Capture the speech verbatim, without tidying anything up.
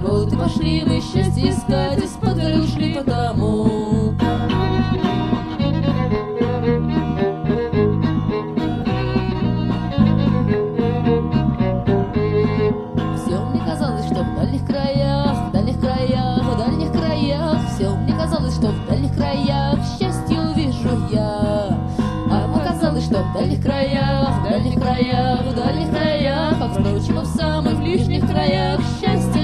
Вот и пошли мы счастье искать, из-под горы ушли потому. Все мне казалось, что в дальних краях, в дальних краях, в дальних краях, все мне казалось, что в дальних краях счастье увижу я. А оказалось, что в дальних краях, в дальних краях, в дальних краях, как, впрочем, и в самых ближних краях счастье